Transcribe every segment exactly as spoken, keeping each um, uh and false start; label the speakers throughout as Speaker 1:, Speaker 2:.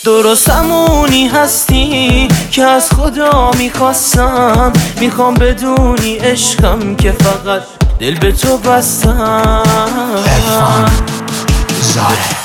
Speaker 1: درست همونی هستی که از خدا میخواستم، میخوام بدونی عشقم که فقط دل به تو بستم.
Speaker 2: عرفان زاره.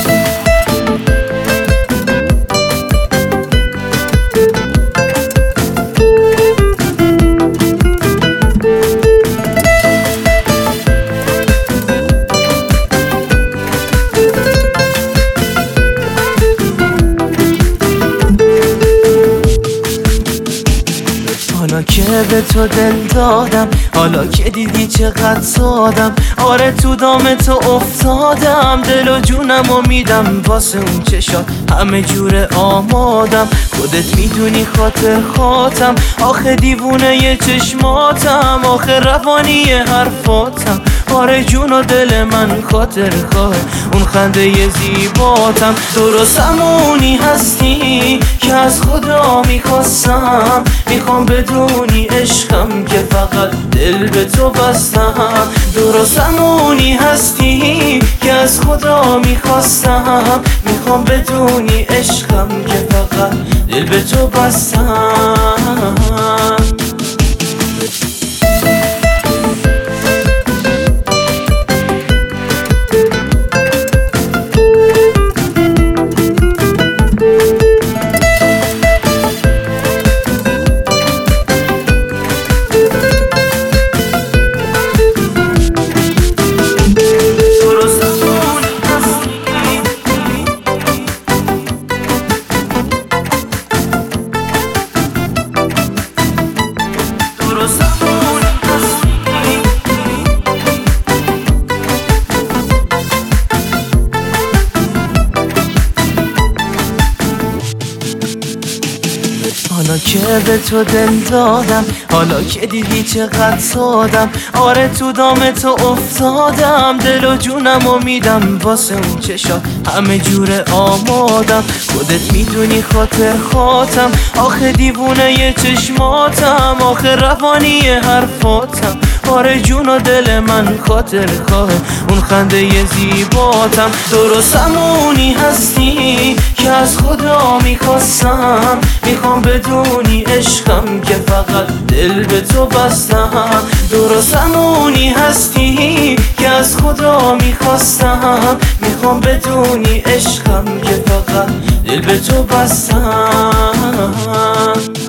Speaker 1: حالا که به تو دل دادم، حالا که دیدی چقدر سادم، آره تو دام تو افتادم، دل و جونم و میدم واسه اون چشات همه جور آمادم. خودت میدونی خاطر خاطم، آخه دیوونه ی چشماتم، آخه روانی حرفاتم، آره جون و دل من خاطر خواه اون خنده ی زیباتم. درست همونی هستی که از خدا میخواستم، میخوام بدونی عشقم که فقط دل به تو بستم. درست همونی هستی که از خدا میخواستم، میخوام بدونی عشقم که فقط دل به تو بستم. حالا که به تو دل دادم، حالا که دیدی چقدر سادم، آره تو دام تو افتادم، دل و جونم و میدم واسه اون چشات همه جور آمادم. خودت میدونی خاطر خاطم، آخه دیوونه ی چشماتم، آخه روانی حرفاتم، آره جون و دل من خاطر خواه اون خنده ی زیباتم. درست همونی هستی که از خدا میخواستم، میخوام بدونی عشقم که فقط دل به تو بستم. درست همونی هستی که از خدا میخواستم، میخوام بدونی عشقم که فقط دل به تو بستم.